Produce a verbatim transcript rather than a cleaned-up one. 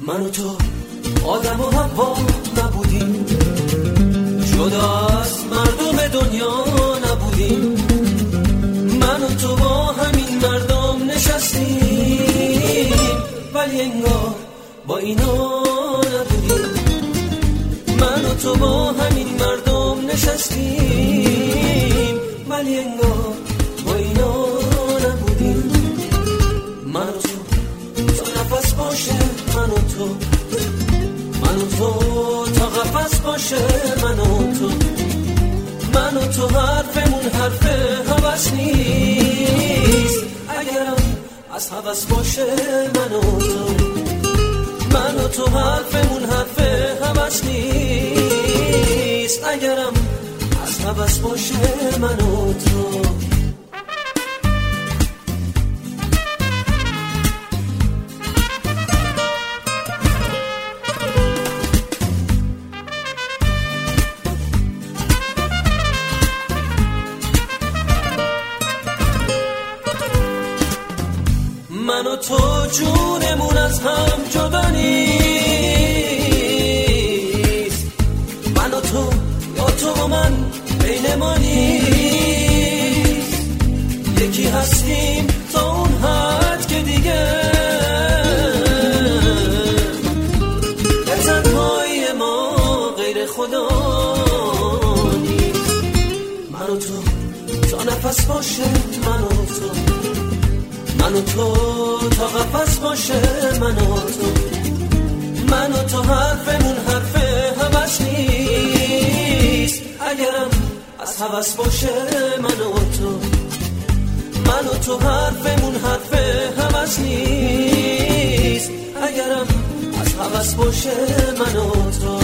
من و تو آدم و حوا نبودیم، جدا از مردم دنیا نبودیم. من و تو با همین مردم نشستیم، ولی انگار با اینا نبودیم. من و تو با همین مردم نشستیم، ولی انگار با اینا نبودیم. من و تو تا نفس باشه، من و تو من و تو تا قفس باشه، من و تو من و تو حرفمون حرف هوس نیست، اگرم از هوس باشه. من و تو من و تو حرفمون حرف هوس نیست، اگرم از هوس باشه. من و تو من و تو جونمون از هم جدا نیست، من و تو یا تو و من بین ما نیست. یکی هستیم تا اون حد که دیگه در تنهایی ما غیر خدا نیست. من و تو تا نفس باشه، من و تو من و تو تا قفس باشه. من و تو من و تو حرفمون حرف هوس نیست، اگرم از هوس باشه. من و تو من و تو حرفمون حرف هوس نیست، اگرم از هوس باشه. من و تو